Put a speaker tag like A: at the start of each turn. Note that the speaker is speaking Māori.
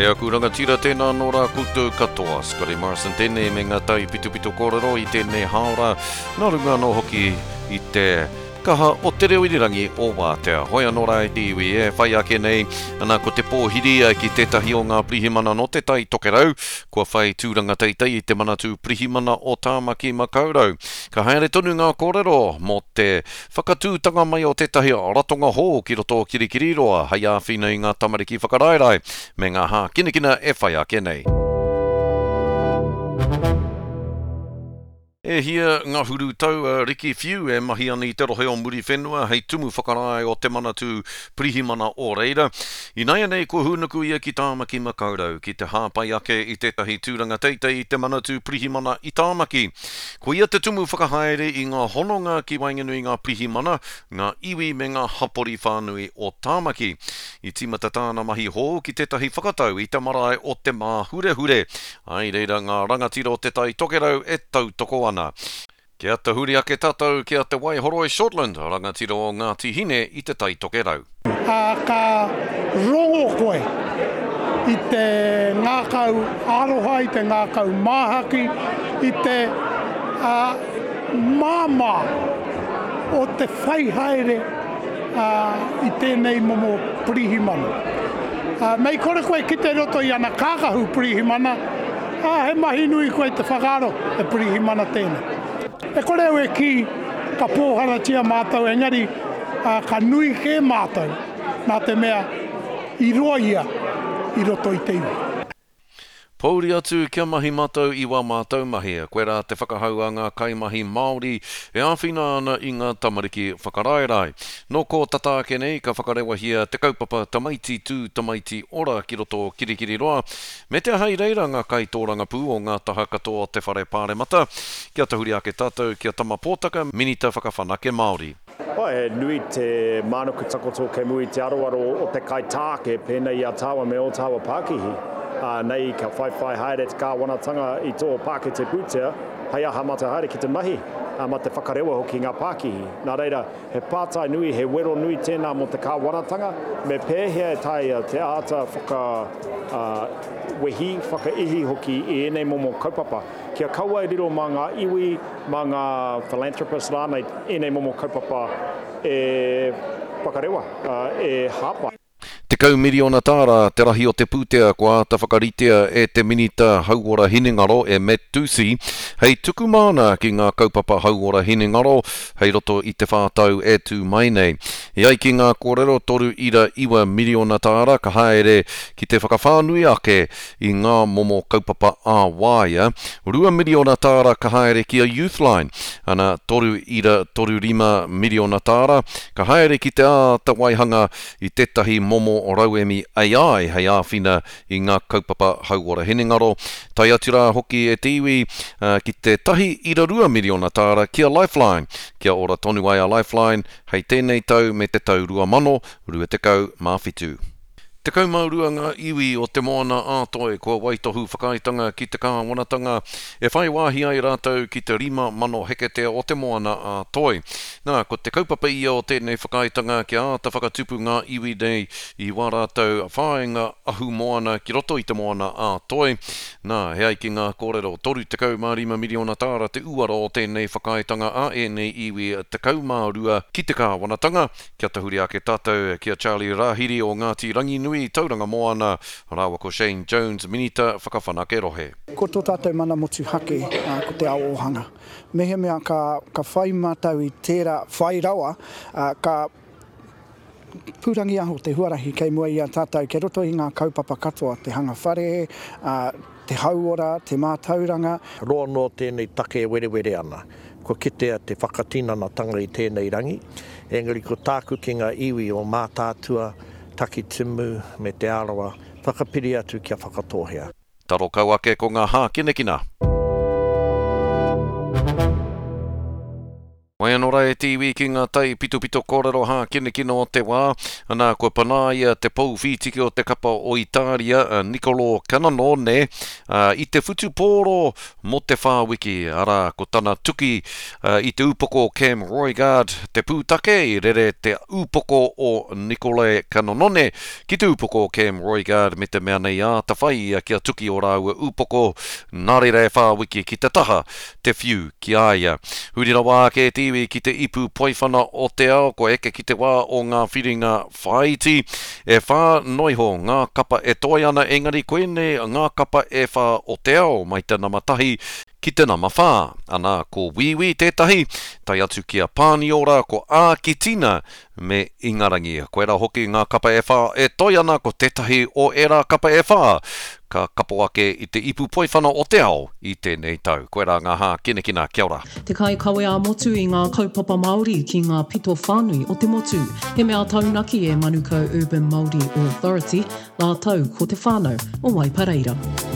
A: He aku rangatira tēnā nō rā koutou katoa. Scotty Morrison tēnei me ngā tai pitu kōrero i tēnei haora. Nā runga no hoki i te kaha o te reo irirangi o Wātea. Hoi anō rā i iwi e whai ake nei. Anā ko te pōhiria ki tētahi o ngā prihimana no te tai tokerau. Kua whai tūranga teitei i te manatu prihimana o Tāmaki Makaurau. Ka haere tonu ngā kōrero mo te whakatūtanga mai o tētahi ratonga hō ki roto kirikiriroa. Hei āwhina i ngā tamariki whakarairai. Me ngā hā kinekina e whai ake nei. E hia ngā huru tau Riki Whiu e mahi ani te rohe o muri whenua hei tumu whakarai o te manatu prihimana o reira. I nei anei ko hunaku ia ki Tāmaki Makaurau ki te hāpai ake i tētahi tūranga teitei i te manatu prihimana i Tāmaki. Ko ia te tumu whakahaere i ngā hononga ki wainganui ngā prihimana, ngā iwi me ngā hapori whānui o Tāmaki. I timata tāna mahi hō ki tētahi whakatau i te marae o te mā hure. Ai reira ngā rangatira o te tai tokerau e tau toko ana. Kia te huri ake tātou kia te Waihoroi Shortland, rangatira o Ngāti Hine i te tai tokerau.
B: Ka rongo koe i te ngākau aroha, i te ngākau māhaki, i te māma o te whaihaere i tēnei momo prihimana. Mei kore koe ki te roto i ana kākahu prihimana, he mahi nui koe te whakaro e prihimana tēnei. E kore au e ki ka pōhara tia mātou, engari ka nui ke mātou nā te mea i roa ia i roto i te iwi.
A: Pauri atu kia mahi mātou i wā mātou mahi. Koe rā te whakahau a ngā kaimahi Māori e āwhina ana i ngā tamariki whakarairai. Nō ko tata ake nei ka whakarewa hia te kaupapa tamaiti tū tamaiti ora ki roto kirikiriroa. Me te hei reira ngā kai tōranga pū o ngā taha katoa te whare pāremata. Kia tahuri ake tātou kia tama pōtaka minita whakawhanake Māori.
C: E nui te mānuku takoto ke mui te aroaro o te kai tāke pēnei a tāua me o tāua Pākihi. Nei ka whai haere te kāwanatanga i tō Pāke te pūtea, hei aha mata haere ki te mahi, ma te whakarewa hoki ngā Pākihi. Nā reira, he pātai nui, he wero nui tēnā mo te kāwanatanga, me pēhea e tai te āta wehi, whakaihi hoki i enei momo kaupapa. Kia kaua i riro mā ngā iwi, mā ngā philanthropist rānei, enei momo kaupapa e whakarewa, e hāpai.
A: Te kau miriona tāra te rahi o te pūtea kua ta whakaritea e te minita hauora hinengaro e Metusi. Hei tuku mana ki ngā kaupapa hauora hinengaro, hei roto i te whātau e tū mai nei. Iai ki ngā kōrero toru ira iwa miriona tāra ka haere ki te whakawhānui ake i ngā momo kaupapa a waia. 2 miriona tāra ka haere ki a Youthline, ana toru rima miriona tāra ka haere ki te āta waihanga i tētahi momo o rauemi AI hei āwhina i ngā kaupapa hauora hinengaro. Tai atu rā hoki e te iwi ki te 1.2 miriona tāra kia Lifeline. Kia ora tonu ai a Lifeline hei tēnei tau me te tau 2022 mawhitu. Te kaumaurua ngā iwi o te moana ātoi kua waitohu whakaitanga ki te kāwanatanga e whai wāhi ai rātou ki te 5 mano heketea o te moana ātoi. Nā, ko te kaupapa ia o tēnei whakaitanga ki āta whakatupu ngā iwi nei i wā rātou whāenga ahu moana ki roto i te moana ātoi. Nā, he ai ki ngā kōrero 3.5 miriona tāra te uaro o tēnei whakaitanga a enei iwi te kaumaurua ki te kāwanatanga. Kia tahuri ake tātou kia Charlie Rahiri o Ngāti Ranginui tauranga moana, rawa ko Shane Jones, minita whakawhanake rohe.
B: Ko tō tātou mana motu hake ko te ao ohanga. Mehea mea ka whai mātau i tērā whai rawa, ka pūrangi aho te huarahi kei mua i a tātou ke roto i ngā kaupapa katoa, te hanga whare, te hauora, te mātauranga.
D: Roa no tēnei take e were ana. Ko kitea te whakatinanatanga i tēnei rangi. Engari ko tāku ki ngā iwi o mātātua, taki timu me te arawa, whakapiri atu kia whakatohea.
A: Taro kau ake ko ngā hā kinekina. Waianora e tiwi ki ngā tai pito kōrero hā kino o te wā. Anā koe panaia te pou whitiki o te kapa o Italia, Nicolo Cananone, i te whutupōro mo te whāwiki. Ara, ko tana tuki i te upoko Cam Roigard, te pūtake, i rere te upoko o Nicolo Cananone, ki te upoko Cam Roigard me te mea nei a ta whai kia tuki o rāua upoko nārere whāwiki ki te taha, te whiu ki aia. Hurira wā ke tiwi ki te ipu poiwhana o te ao, ko eke ki te wā o ngā whiringa whaiti, e whā noiho ngā kapa e toi ana, engari koene ngā kapa e whā o te ao, mai te namatahi ki te nama whā. Ana ko wiwi tētahi, tai atu kia pāniora ko ākitina me ingarangi. Koe rā hoki ngā kapa e whā e toi ana ko tētahi o era kapa e whā. Ka kapo ake i te ipu poiwhana o te ao i tēnei tau. Koe rā ngā hā kina, kia ora.
E: Te kai kawe a motu i ngā kaupapa Māori ki ngā pito whānui o te motu. He mea taunaki e Manukau Urban Māori Authority, la tau ko te whānau o Waipareira.